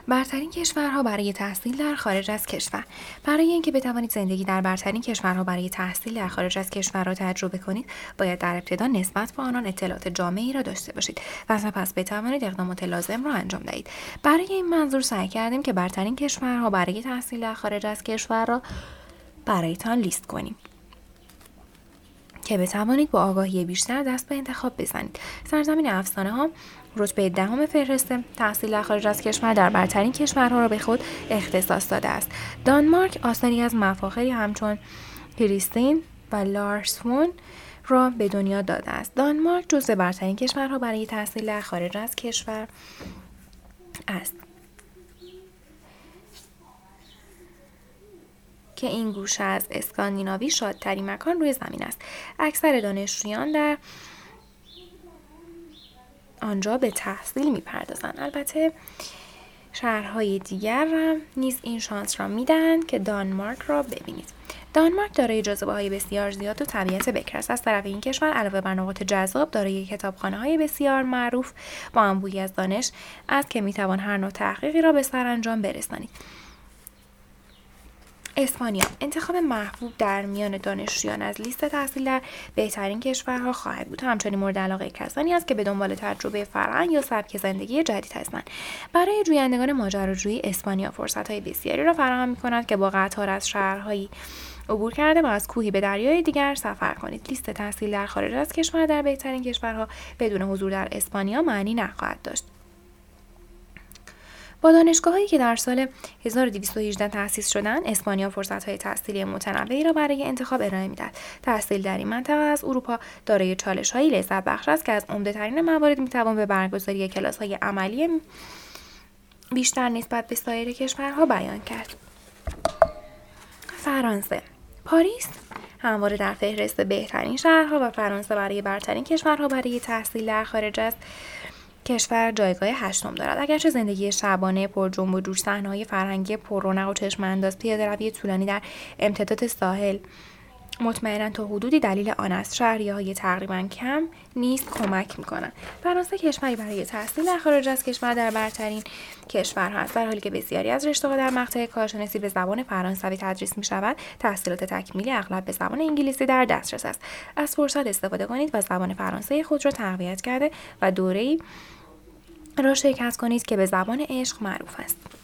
برترین کشورها برای تحصیل در خارج از کشور. برای اینکه بتوانید زندگی در برترین کشورها برای تحصیل در خارج از کشور را تجربه کنید، باید در ابتدا نسبت به آنان اطلاعات جامعی را داشته باشید و سپس بتوانید اقدامات لازم را انجام دهید. برای این منظور سعی کردیم که برترین کشورها برای تحصیل در خارج از کشور را برایتان لیست کنیم که بتوانید با آگاهی بیشتر دست به انتخاب بزنید. سرزمین افسانه ها رتبه 10 فهرست تحصیل در خارج از کشور در برترین کشورها را به خود اختصاص داده است. دانمارک آثاری از مفاخری همچون کریستین و لارسون را به دنیا داده است. دانمارک جزو برترین کشورها برای تحصیل در خارج از کشور است که این گوشه از اسکاندیناوی شادترین مکان روی زمین است. اکثر دانشجویان در آنجا به تحصیل می‌پردازند. البته شهرهای دیگر هم نیز این شانس را می‌دهند که دانمارک را ببینید. دانمارک دارای جاذبه‌های بسیار زیاد و طبیعت بکر است. از طرف این کشور علاوه بر نقاط جذاب دارای کتابخانه‌های بسیار معروف با انبوهی از دانش است که می‌توان هر نوع تحقیقی را به سرانجام برسانید. اسپانیا انتخاب محبوب در میان دانشجویان از لیست تحصیل در بهترین کشورها خواهد بود. همچنین مورد علاقه کسانی است که به دنبال تجربه فرهنگ یا سبک زندگی جدید هستند. برای جویندگان ماجراجویی اسپانیا فرصت‌های بسیاری را فراهم می‌کند که با قطار از شهرهایی عبور کرده و از کوهی به دریای دیگر سفر کنید. لیست تحصیل در خارج از کشور در بهترین کشورها بدون حضور در اسپانیا معنی نخواهد داشت. با دانشگاه‌هایی که در سال 1218 تأسیس شدند، اسپانیا فرصت‌های تحصیلی متنوعی را برای انتخاب ارائه می‌دهد. تحصیل در این منطقه از اروپا دارای چالش‌هایی لذت بخش است که از عمده‌ترین موارد می‌توان به برگزاری کلاس‌های عملی بیشتر نسبت به سایر کشورها بیان کرد. فرانسه. پاریس همواره در فهرست بهترین شهرها و فرانسه برای برترین کشورها برای تحصیل در خارج از کشور جایگاه 8 دارد. اگرچه زندگی شبانه پر جنب و جوش، صحنه‌های فرهنگی پر رونق و چشم‌انداز، پیاده‌روی طولانی در امتداد ساحل مطمئناً تا حدودی دلیل آن است، شهریه‌های تقریباً کم نیز کمک می‌کنند. فرانسه کشوری برای تحصیل در خارج از کشور در برترین کشورها است. در حالی که بسیاری از رشته‌ها در مقطع کارشناسی به زبان فرانسوی تدریس می‌شود، تحصیلات تکمیلی اغلب به زبان انگلیسی در دسترس است. از فرصت استفاده کنید و زبان فرانسه خود را تقویت کرده و دوره‌ای را شرکت کنید که به زبان عشق معروف است.